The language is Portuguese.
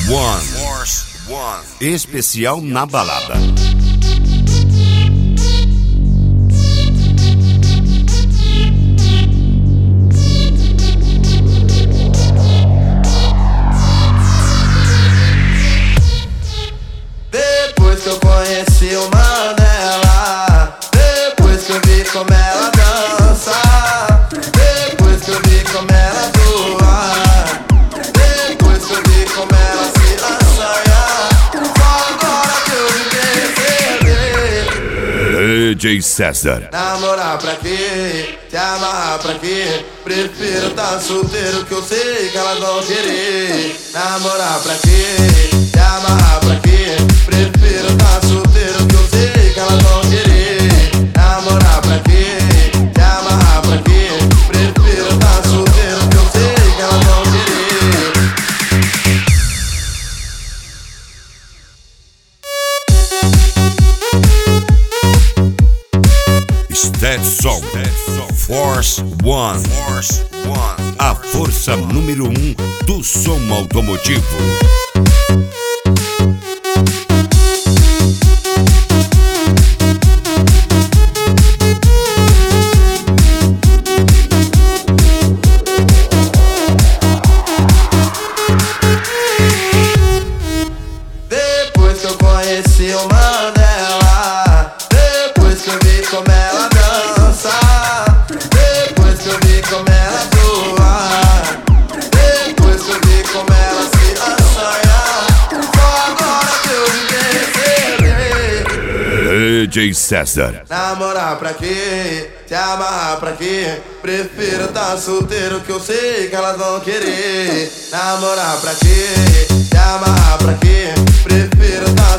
One. Especial na balada. Depois que eu conheci uma dela, depois que eu vi como ela dança, depois que eu vi como ela voa, depois que eu vi como ela se assanha, só agora que eu me percebi. DJ César. Namorar pra quê? Se amarrar pra quê? Prefiro tá solteiro que eu sei que elas vão querer. Namorar pra quê? Se amarrar pra quê? Prefiro tá solteiro que eu sei que elas vão querer. Namorar pra quê? Se amarrar pra quê? Prefiro tá solteiro que eu sei que elas vão querer. Stetson Force One. A força número 1 do som automotivo. Depois que eu conheci uma dela, depois que eu vi como ela dança, depois que eu vi como ela voa, depois que eu vi como ela se assanha, só agora que eu me percebi. DJ César. Namorar pra quê? Se amarrar pra quê? Prefiro tá solteiro que eu sei que elas vão querer. Namorar pra quê? Se amarrar pra quê? Prefiro tá